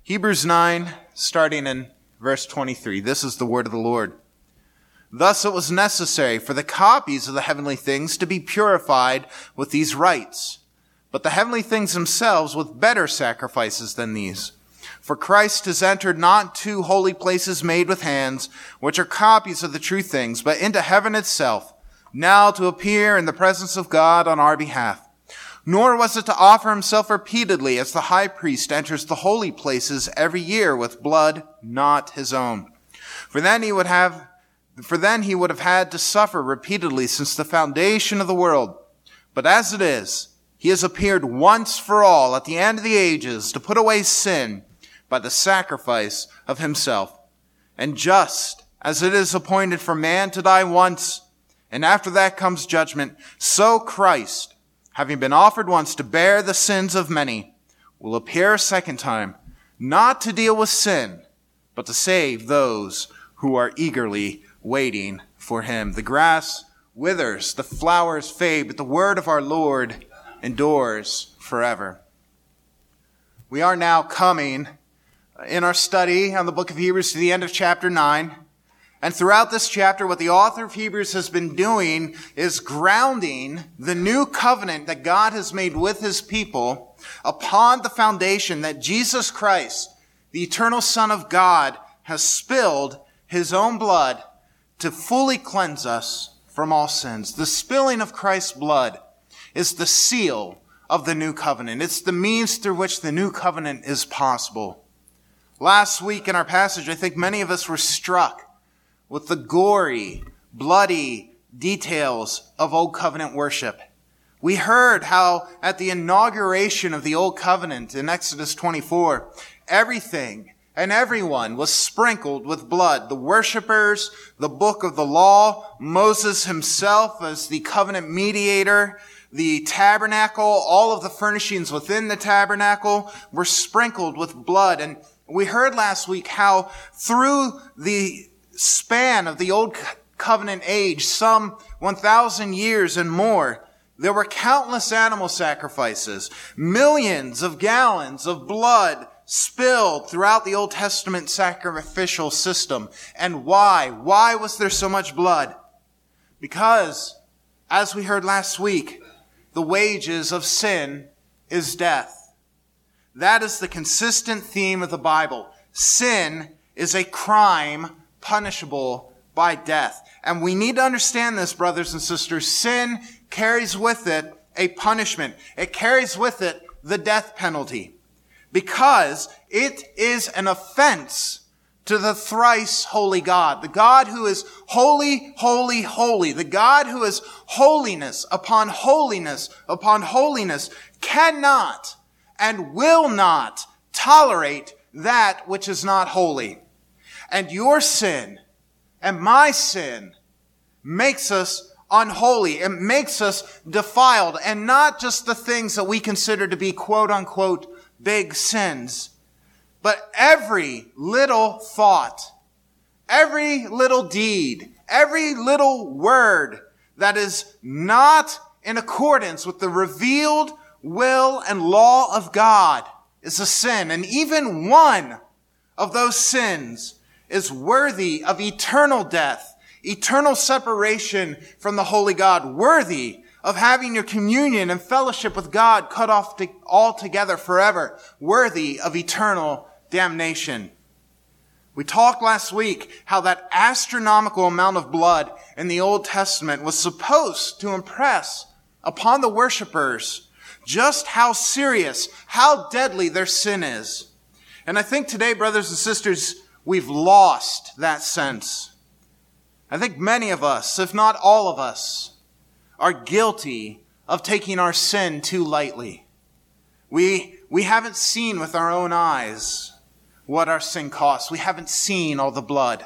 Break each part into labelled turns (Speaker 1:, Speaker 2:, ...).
Speaker 1: Hebrews 9, starting in verse 23. This is the word of the Lord. Thus it was necessary for the copies of the heavenly things to be purified with these rites, but the heavenly things themselves with better sacrifices than these. For Christ has entered not into holy places made with hands, which are copies of the true things, but into heaven itself, now to appear in the presence of God on our behalf. Nor was it to offer himself repeatedly as the high priest enters the holy places every year with blood not his own. For then he would have had to suffer repeatedly since the foundation of the world. But as it is, he has appeared once for all at the end of the ages to put away sin by the sacrifice of himself. And just as it is appointed for man to die once, and after that comes judgment, so Christ, having been offered once to bear the sins of many, will appear a second time, not to deal with sin, but to save those who are eagerly waiting for him. The grass withers, the flowers fade, but the word of our Lord endures forever. We are now coming in our study on the book of Hebrews to the end of chapter 9. And throughout this chapter, what the author of Hebrews has been doing is grounding the new covenant that God has made with his people upon the foundation that Jesus Christ, the eternal Son of God, has spilled his own blood to fully cleanse us from all sins. The spilling of Christ's blood is the seal of the new covenant. It's the means through which the new covenant is possible. Last week in our passage, I think many of us were struck with the gory, bloody details of Old Covenant worship. We heard how at the inauguration of the Old Covenant in Exodus 24, everything and everyone was sprinkled with blood. The worshipers, the book of the law, Moses himself as the covenant mediator, the tabernacle, all of the furnishings within the tabernacle were sprinkled with blood. And we heard last week how through the span of the Old Covenant age, some 1,000 years and more, there were countless animal sacrifices, millions of gallons of blood spilled throughout the Old Testament sacrificial system. And why? Why was there so much blood? Because, as we heard last week, the wages of sin is death. That is the consistent theme of the Bible. Sin is a crime punishable by death. And we need to understand this, brothers and sisters. Sin carries with it a punishment. It carries with it the death penalty, because it is an offense to the thrice holy God, the God who is holy, holy, holy, the God who is holiness upon holiness upon holiness, cannot and will not tolerate that which is not holy. And your sin and my sin makes us unholy. It makes us defiled. And not just the things that we consider to be quote unquote big sins, but every little thought, every little deed, every little word that is not in accordance with the revealed will and law of God is a sin. And even one of those sins is worthy of eternal death, eternal separation from the holy God, worthy of having your communion and fellowship with God cut off altogether forever, worthy of eternal damnation. We talked last week how that astronomical amount of blood in the Old Testament was supposed to impress upon the worshipers just how serious, how deadly their sin is. And I think today, brothers and sisters, we've lost that sense. I think many of us, if not all of us, are guilty of taking our sin too lightly. We haven't seen with our own eyes what our sin costs. We haven't seen all the blood.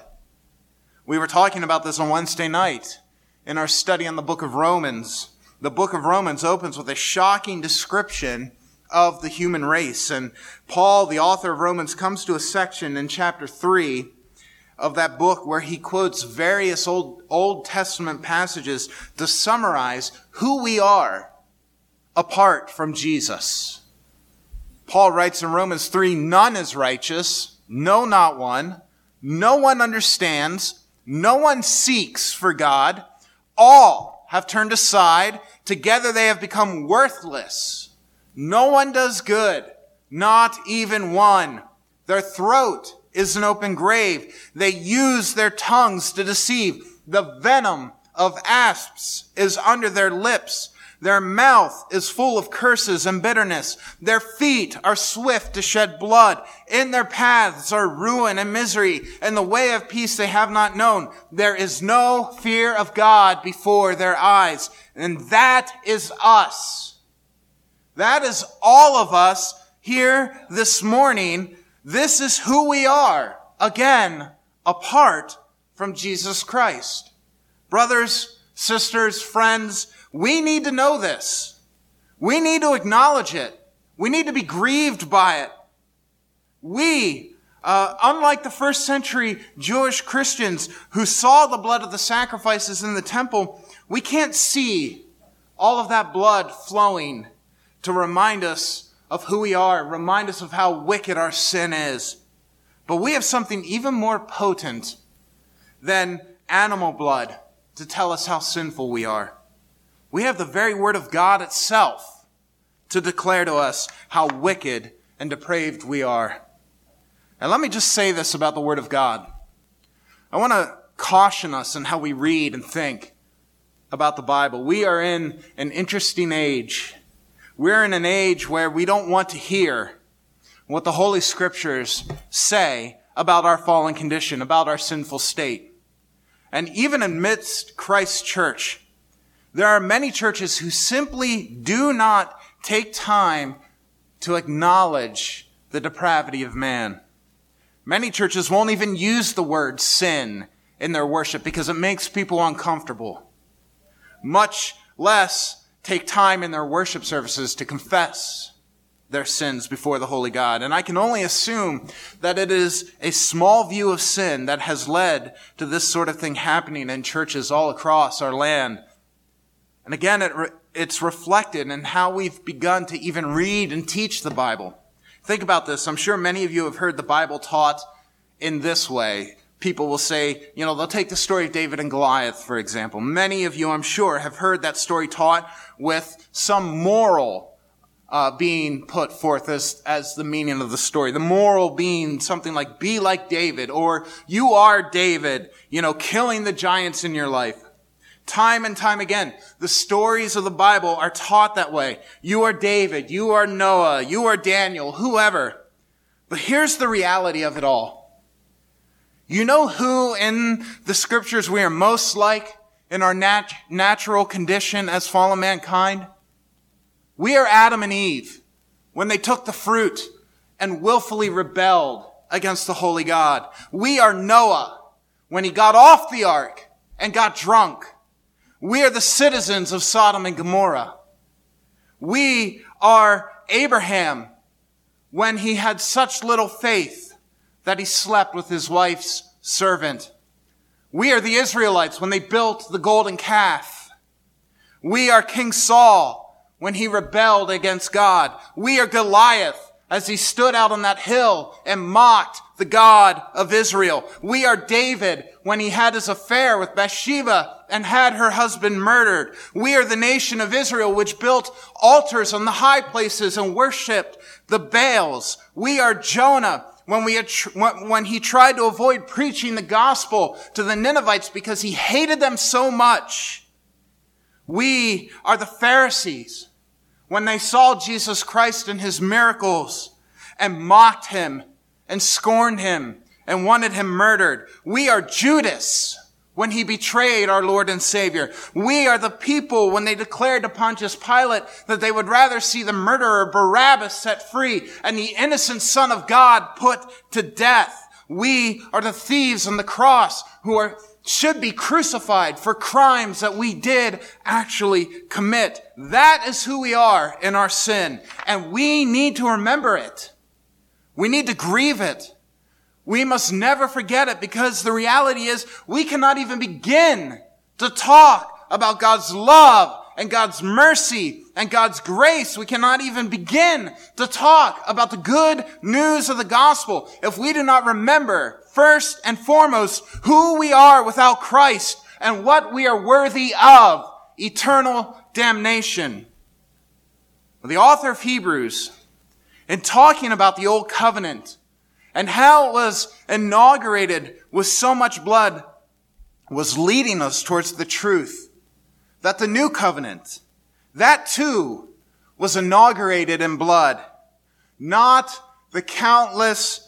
Speaker 1: We were talking about this on Wednesday night in our study on the book of Romans. The book of Romans opens with a shocking description of the human race. And Paul, the author of Romans, comes to a section in chapter 3 of that book where he quotes various Old Testament passages to summarize who we are apart from Jesus. Paul writes in Romans 3, none is righteous, no, not one. No one understands, no one seeks for God. All have turned aside, together they have become worthless. No one does good, not even one. Their throat is an open grave. They use their tongues to deceive. The venom of asps is under their lips. Their mouth is full of curses and bitterness. Their feet are swift to shed blood. In their paths are ruin and misery, and the way of peace they have not known. There is no fear of God before their eyes. And that is us. That is all of us here this morning. This is who we are, again, apart from Jesus Christ. Brothers, sisters, friends, we need to know this. We need to acknowledge it. We need to be grieved by it. We, unlike the first century Jewish Christians who saw the blood of the sacrifices in the temple, we can't see all of that blood flowing to remind us of who we are, remind us of how wicked our sin is. But we have something even more potent than animal blood to tell us how sinful we are. We have the very word of God itself to declare to us how wicked and depraved we are. And let me just say this about the word of God. I want to caution us in how we read and think about the Bible. We are in an interesting age. We're in an age where we don't want to hear what the Holy Scriptures say about our fallen condition, about our sinful state. And even amidst Christ's church, there are many churches who simply do not take time to acknowledge the depravity of man. Many churches won't even use the word sin in their worship because it makes people uncomfortable. Much less take time in their worship services to confess their sins before the holy God. And I can only assume that it is a small view of sin that has led to this sort of thing happening in churches all across our land. And again, it's reflected in how we've begun to even read and teach the Bible. Think about this. I'm sure many of you have heard the Bible taught in this way. People will say, they'll take the story of David and Goliath, for example. Many of you, I'm sure, have heard that story taught with some moral being put forth as the meaning of the story. The moral being something like, be like David, or you are David, killing the giants in your life. Time and time again, the stories of the Bible are taught that way. You are David, you are Noah, you are Daniel, whoever. But here's the reality of it all. You know who in the scriptures we are most like in our natural condition as fallen mankind? We are Adam and Eve when they took the fruit and willfully rebelled against the holy God. We are Noah when he got off the ark and got drunk. We are the citizens of Sodom and Gomorrah. We are Abraham when he had such little faith that he slept with his wife's servant. We are the Israelites when they built the golden calf. We are King Saul when he rebelled against God. We are Goliath as he stood out on that hill and mocked the God of Israel. We are David when he had his affair with Bathsheba and had her husband murdered. We are the nation of Israel which built altars on the high places and worshipped the Baals. We are Jonah when he tried to avoid preaching the gospel to the Ninevites because he hated them so much. We are the Pharisees when they saw Jesus Christ and his miracles and mocked him and scorned him and wanted him murdered. We are Judas when he betrayed our Lord and Savior. We are the people when they declared to Pontius Pilate that they would rather see the murderer Barabbas set free and the innocent Son of God put to death. We are the thieves on the cross who should be crucified for crimes that we did actually commit. That is who we are in our sin, and we need to remember it. We need to grieve it. We must never forget it, because the reality is we cannot even begin to talk about God's love and God's mercy and God's grace, we cannot even begin to talk about the good news of the gospel if we do not remember, first and foremost, who we are without Christ and what we are worthy of, eternal damnation. The author of Hebrews, in talking about the old covenant and how it was inaugurated with so much blood, was leading us towards the truth that the new covenant, that too was inaugurated in blood. Not the countless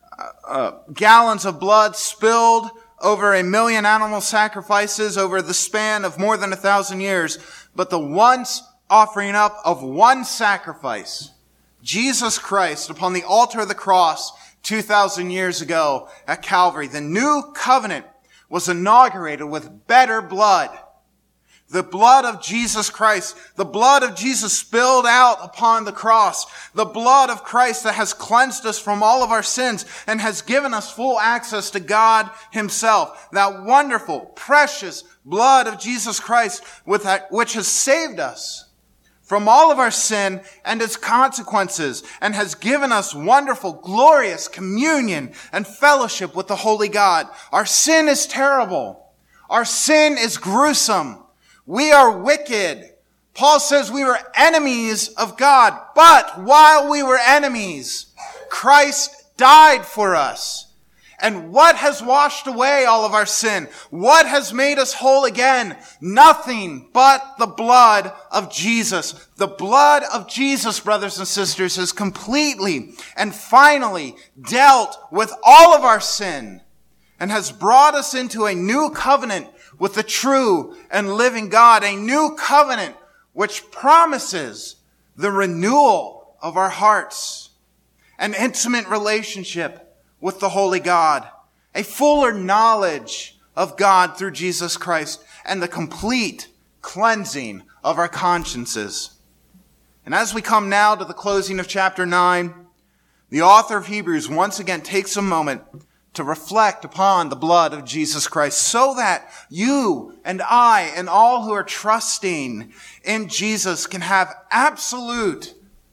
Speaker 1: gallons of blood spilled over 1 million animal sacrifices over the span of more than 1,000 years, but the once offering up of one sacrifice, Jesus Christ upon the altar of the cross 2,000 years ago at Calvary. The new covenant was inaugurated with better blood. The blood of Jesus Christ, the blood of Jesus spilled out upon the cross, the blood of Christ that has cleansed us from all of our sins and has given us full access to God himself. That wonderful, precious blood of Jesus Christ which has saved us from all of our sin and its consequences and has given us wonderful, glorious communion and fellowship with the Holy God. Our sin is terrible. Our sin is gruesome. We are wicked. Paul says we were enemies of God, but while we were enemies, Christ died for us. And what has washed away all of our sin? What has made us whole again? Nothing but the blood of Jesus. The blood of Jesus, brothers and sisters, has completely and finally dealt with all of our sin and has brought us into a new covenant with the true and living God, a new covenant which promises the renewal of our hearts, an intimate relationship with the Holy God, a fuller knowledge of God through Jesus Christ, and the complete cleansing of our consciences. And as we come now to the closing of chapter 9, the author of Hebrews once again takes a moment to reflect upon the blood of Jesus Christ so that you and I and all who are trusting in Jesus can have absolute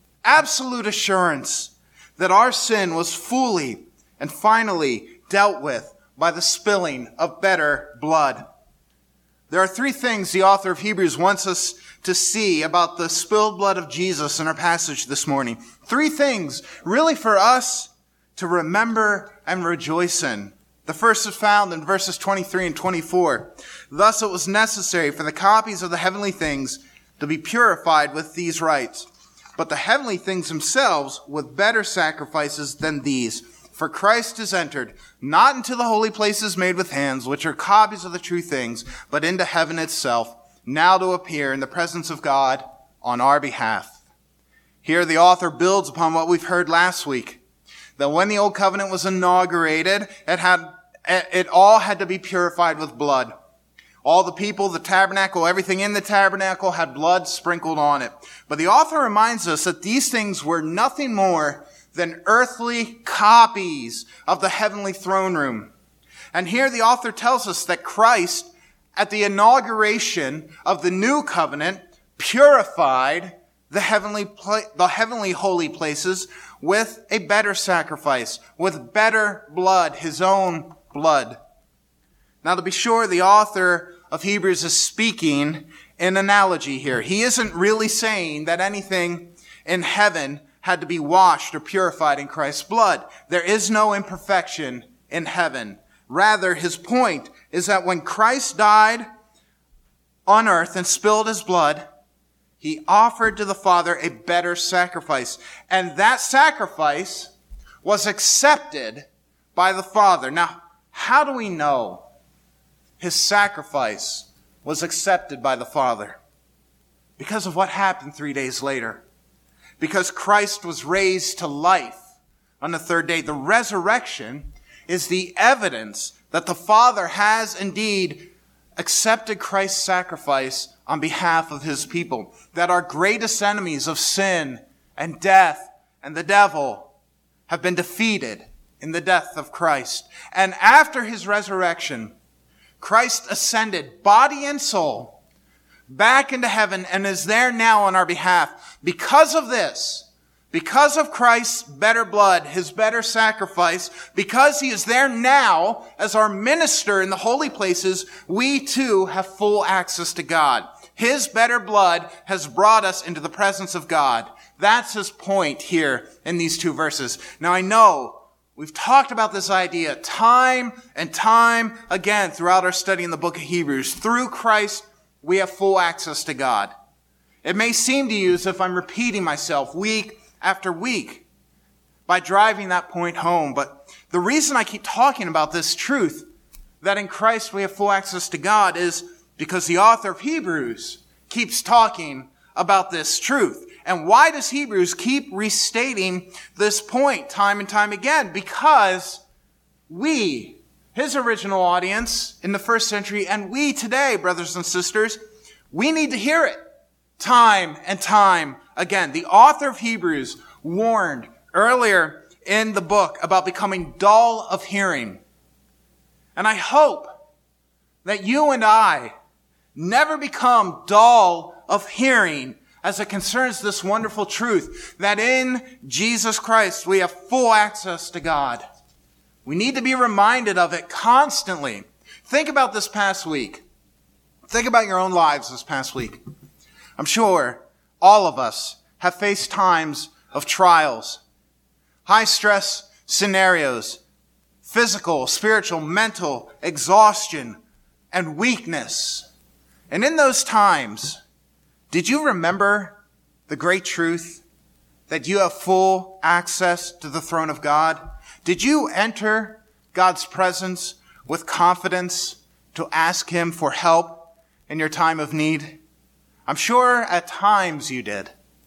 Speaker 1: assurance that our sin was fully and finally dealt with by the spilling of better blood. There are three things the author of Hebrews wants us to see about the spilled blood of Jesus in our passage this morning. Three things really for us to remember and rejoice in. The first is found in verses 23 and 24. Thus it was necessary for the copies of the heavenly things to be purified with these rites, but the heavenly things themselves with better sacrifices than these. For Christ is entered, not into the holy places made with hands, which are copies of the true things, but into heaven itself, now to appear in the presence of God on our behalf. Here the author builds upon what we've heard last week, that when the old covenant was inaugurated, it all had to be purified with blood. All the people, the tabernacle, everything in the tabernacle had blood sprinkled on it. But the author reminds us that these things were nothing more than earthly copies of the heavenly throne room. And here the author tells us that Christ, at the inauguration of the new covenant, purified the heavenly holy places with a better sacrifice, with better blood, his own blood. Now, to be sure, the author of Hebrews is speaking in analogy here. He isn't really saying that anything in heaven had to be washed or purified in Christ's blood. There is no imperfection in heaven. Rather, his point is that when Christ died on earth and spilled his blood, he offered to the Father a better sacrifice. And that sacrifice was accepted by the Father. Now, how do we know his sacrifice was accepted by the Father? Because of what happened 3 days later. Because Christ was raised to life on the third day. The resurrection is the evidence that the Father has indeed accepted Christ's sacrifice on behalf of his people. That our greatest enemies of sin and death and the devil have been defeated in the death of Christ. And after his resurrection, Christ ascended body and soul back into heaven and is there now on our behalf. Because of this, because of Christ's better blood, his better sacrifice, because he is there now as our minister in the holy places, we too have full access to God. His better blood has brought us into the presence of God. That's his point here in these two verses. Now I know we've talked about this idea time and time again throughout our study in the book of Hebrews. Through Christ, we have full access to God. It may seem to you as if I'm repeating myself week after week by driving that point home, but the reason I keep talking about this truth, that in Christ we have full access to God, is because the author of Hebrews keeps talking about this truth. And why does Hebrews keep restating this point time and time again? Because we, his original audience in the first century, and we today, brothers and sisters, we need to hear it time and time again. The author of Hebrews warned earlier in the book about becoming dull of hearing. And I hope that you and I never become dull of hearing as it concerns this wonderful truth that in Jesus Christ we have full access to God. We need to be reminded of it constantly. Think about this past week. Think about your own lives this past week. I'm sure all of us have faced times of trials, high stress scenarios, physical, spiritual, mental exhaustion, and weakness. And in those times, did you remember the great truth that you have full access to the throne of God? Did you enter God's presence with confidence to ask him for help in your time of need? I'm sure at times you did.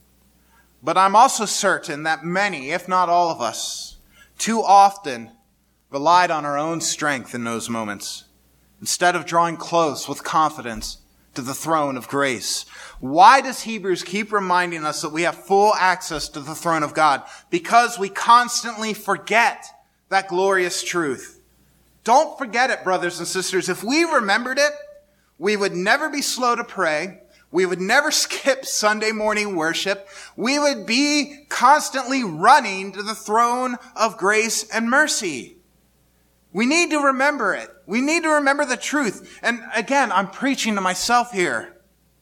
Speaker 1: But I'm also certain that many, if not all of us, too often relied on our own strength in those moments, instead of drawing close with confidence to the throne of grace. Why does Hebrews keep reminding us that we have full access to the throne of God? Because we constantly forget that glorious truth. Don't forget it, brothers and sisters. If we remembered it, we would never be slow to pray. We would never skip Sunday morning worship. We would be constantly running to the throne of grace and mercy. We need to remember it. We need to remember the truth. And again, I'm preaching to myself here.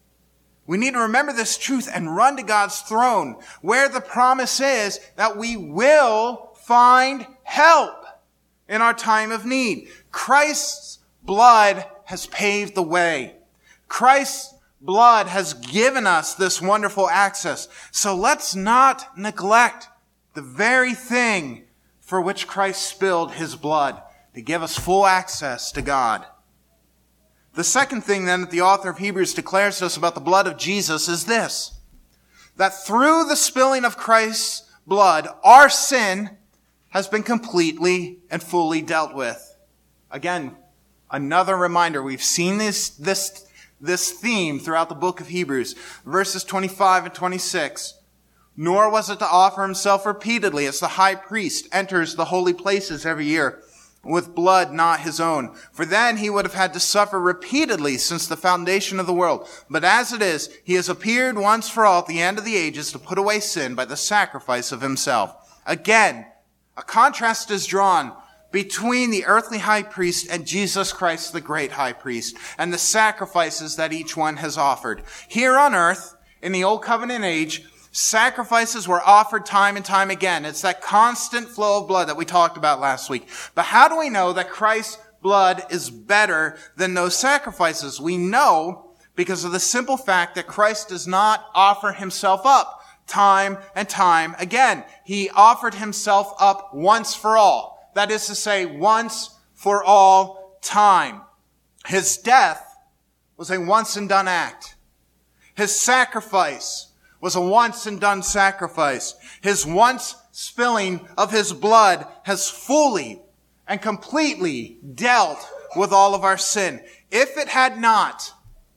Speaker 1: We need to remember this truth and run to God's throne, where the promise is that we will find help in our time of need. Christ's blood has paved the way. Christ's blood has given us this wonderful access. So let's not neglect the very thing for which Christ spilled his blood, to give us full access to God. The second thing then that the author of Hebrews declares to us about the blood of Jesus is this: that through the spilling of Christ's blood, our sin has been completely and fully dealt with. Again, another reminder. We've seen this theme throughout the book of Hebrews. Verses 25 and 26. Nor was it to offer himself repeatedly as the high priest enters the holy places every year, with blood not his own. For then he would have had to suffer repeatedly since the foundation of the world. But as it is, he has appeared once for all at the end of the ages to put away sin by the sacrifice of himself. Again, a contrast is drawn between the earthly high priest and Jesus Christ, the great high priest, and the sacrifices that each one has offered. Here on earth, in the Old Covenant age, sacrifices were offered time and time again. It's that constant flow of blood that we talked about last week. But how do we know that Christ's blood is better than those sacrifices? We know because of the simple fact that Christ does not offer himself up time and time again. He offered himself up once for all. That is to say, once for all time. His death was a once and done act. His sacrifice was a once and done sacrifice. His once spilling of his blood has fully and completely dealt with all of our sin. If it had not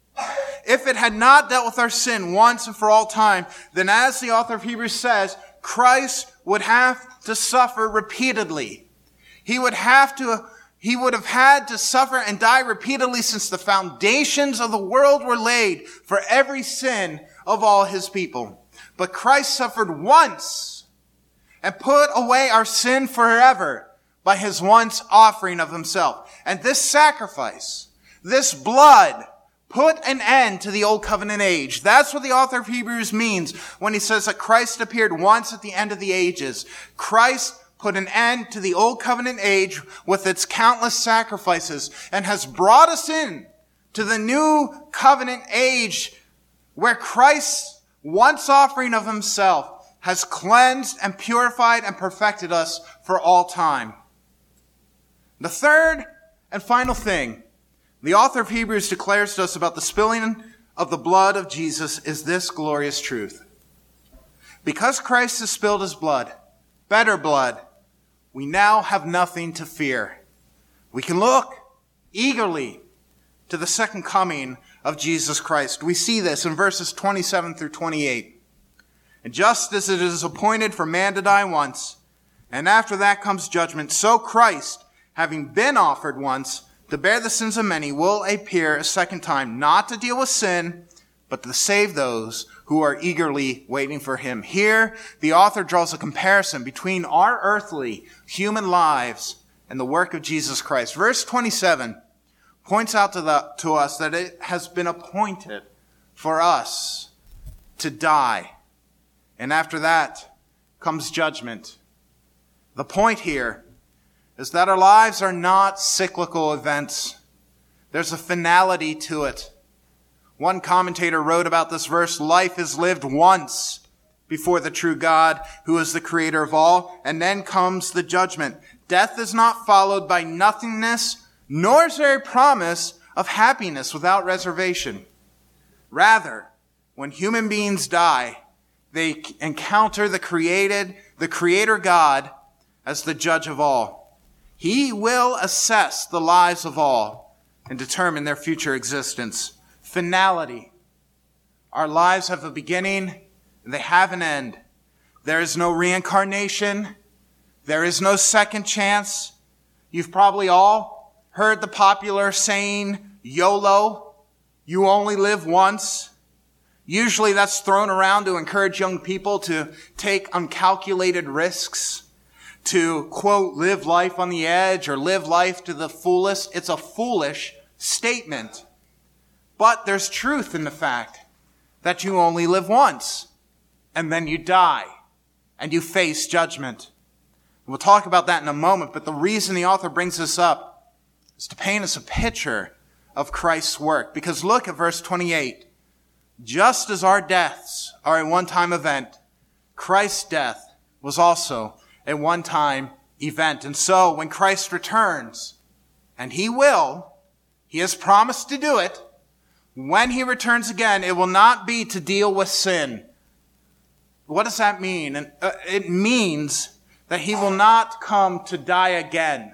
Speaker 1: dealt with our sin once and for all time, then as the author of Hebrews says, Christ would have to suffer repeatedly. He would have to He would have had to suffer and die repeatedly since the foundations of the world were laid for every sin of all his people. But Christ suffered once and put away our sin forever by his once offering of himself. And this sacrifice, this blood, put an end to the old covenant age. That's what the author of Hebrews means when he says that Christ appeared once at the end of the ages. Christ put an end to the old covenant age with its countless sacrifices and has brought us in to the new covenant age where Christ's once offering of himself has cleansed and purified and perfected us for all time. The third and final thing the author of Hebrews declares to us about the spilling of the blood of Jesus is this glorious truth. Because Christ has spilled his blood, better blood, we now have nothing to fear. We can look eagerly to the second coming of Jesus Christ. We see this in verses 27 through 28. And just as it is appointed for man to die once, and after that comes judgment, so Christ, having been offered once to bear the sins of many, will appear a second time, not to deal with sin, but to save those who are eagerly waiting for him. Here, the author draws a comparison between our earthly human lives and the work of Jesus Christ. Verse 27 points out to us that it has been appointed for us to die. And after that comes judgment. The point here is that our lives are not cyclical events. There's a finality to it. One commentator wrote about this verse, life is lived once before the true God, who is the creator of all, and then comes the judgment. Death is not followed by nothingness, nor is there a promise of happiness without reservation. Rather, when human beings die, they encounter the creator God as the judge of all. He will assess the lives of all and determine their future existence. Finality. Our lives have a beginning and they have an end. There is no reincarnation. There is no second chance. You've probably all heard the popular saying, YOLO, you only live once. Usually that's thrown around to encourage young people to take uncalculated risks, to, quote, live life on the edge or live life to the fullest. It's a foolish statement. But there's truth in the fact that you only live once and then you die and you face judgment. We'll talk about that in a moment, but the reason the author brings this up is to paint us a picture of Christ's work. Because look at verse 28. Just as our deaths are a one-time event, Christ's death was also a one-time event. And so when Christ returns, and he will, he has promised to do it, when he returns again, it will not be to deal with sin. What does that mean? It means that he will not come to die again.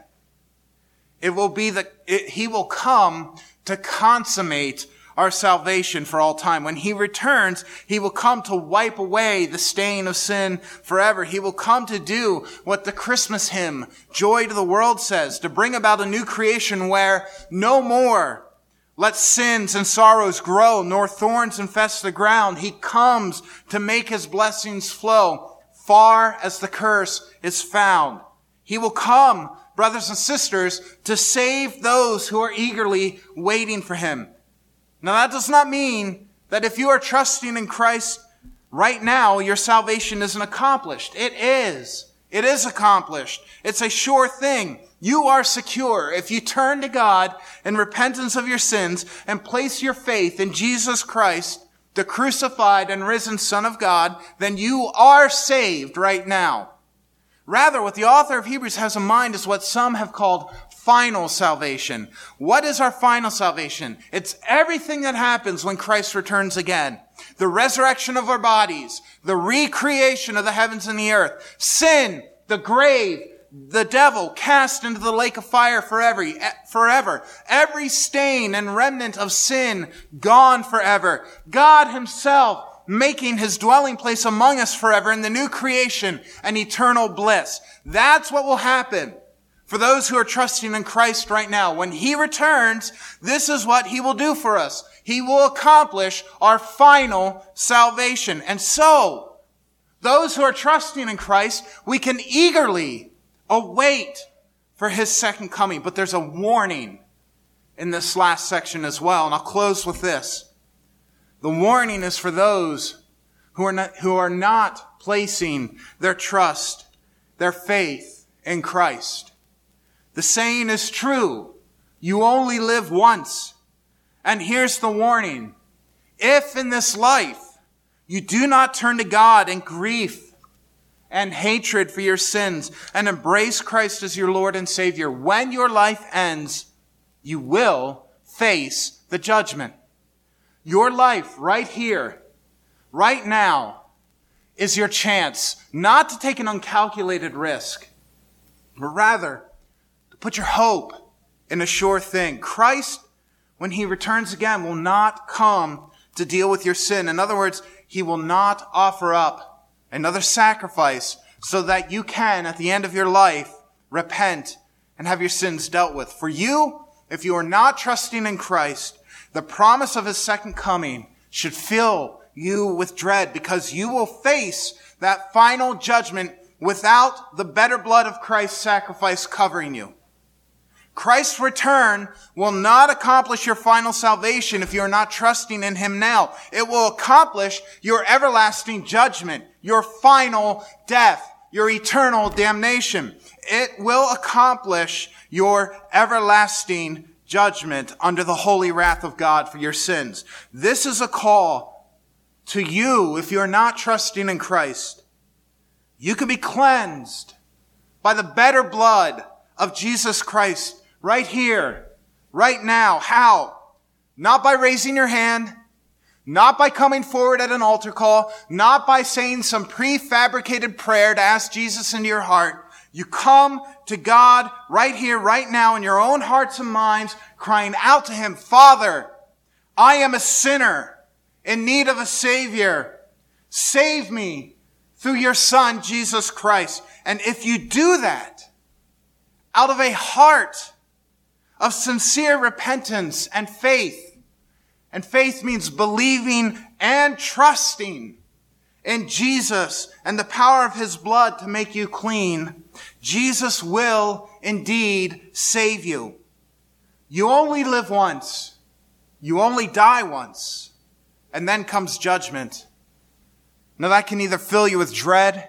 Speaker 1: It will be he will come to consummate our salvation for all time. When he returns, he will come to wipe away the stain of sin forever. He will come to do what the Christmas hymn, Joy to the World, says, to bring about a new creation where no more let sins and sorrows grow, nor thorns infest the ground. He comes to make his blessings flow far as the curse is found. He will come, brothers and sisters, to save those who are eagerly waiting for him. Now, that does not mean that if you are trusting in Christ right now, your salvation isn't accomplished. It is. It is accomplished. It's a sure thing. You are secure. If you turn to God in repentance of your sins and place your faith in Jesus Christ, the crucified and risen Son of God, then you are saved right now. Rather, what the author of Hebrews has in mind is what some have called final salvation. What is our final salvation? It's everything that happens when Christ returns again. The resurrection of our bodies, the recreation of the heavens and the earth, sin, the grave, the devil cast into the lake of fire forever. Every stain and remnant of sin gone forever. God himself making his dwelling place among us forever in the new creation and eternal bliss. That's what will happen For those who are trusting in Christ right now, when he returns, this is what he will do for us. He will accomplish our final salvation. And so, those who are trusting in Christ, we can eagerly await for his second coming. But there's a warning in this last section as well. And I'll close with this. The warning is for those who are not placing their trust, their faith in Christ. The saying is true. You only live once. And here's the warning. If in this life you do not turn to God in grief and hatred for your sins and embrace Christ as your Lord and Savior, when your life ends, you will face the judgment. Your life right here, right now, is your chance not to take an uncalculated risk, but rather to put your hope in a sure thing. Christ, when he returns again, will not come to deal with your sin. In other words, he will not offer up another sacrifice so that you can, at the end of your life, repent and have your sins dealt with. For you, if you are not trusting in Christ, the promise of his second coming should fill you with dread, because you will face that final judgment without the better blood of Christ's sacrifice covering you. Christ's return will not accomplish your final salvation if you are not trusting in him now. It will accomplish your everlasting judgment, your final death, your eternal damnation. It will accomplish your everlasting judgment under the holy wrath of God for your sins. This is a call to you if you're not trusting in Christ. You can be cleansed by the better blood of Jesus Christ right here, right now. How? Not by raising your hand, not by coming forward at an altar call, not by saying some prefabricated prayer to ask Jesus into your heart. You come to God right here, right now, in your own hearts and minds, crying out to him, Father, I am a sinner in need of a Savior. Save me through your Son, Jesus Christ. And if you do that out of a heart of sincere repentance and faith means believing and trusting in Jesus and the power of his blood to make you clean, Jesus will indeed save you. You only live once. You only die once. And then comes judgment. Now that can either fill you with dread,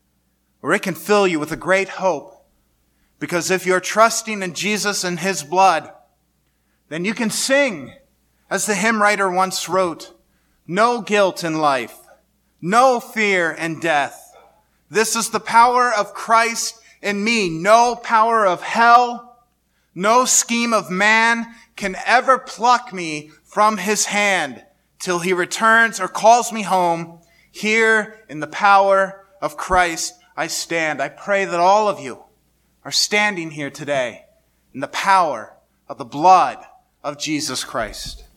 Speaker 1: or it can fill you with a great hope. Because if you're trusting in Jesus and his blood, then you can sing, as the hymn writer once wrote, no guilt in life, no fear in death. This is the power of Christ in me. No power of hell, no scheme of man can ever pluck me from his hand till he returns or calls me home. Here in the power of Christ I stand. I pray that all of you are standing here today in the power of the blood of Jesus Christ.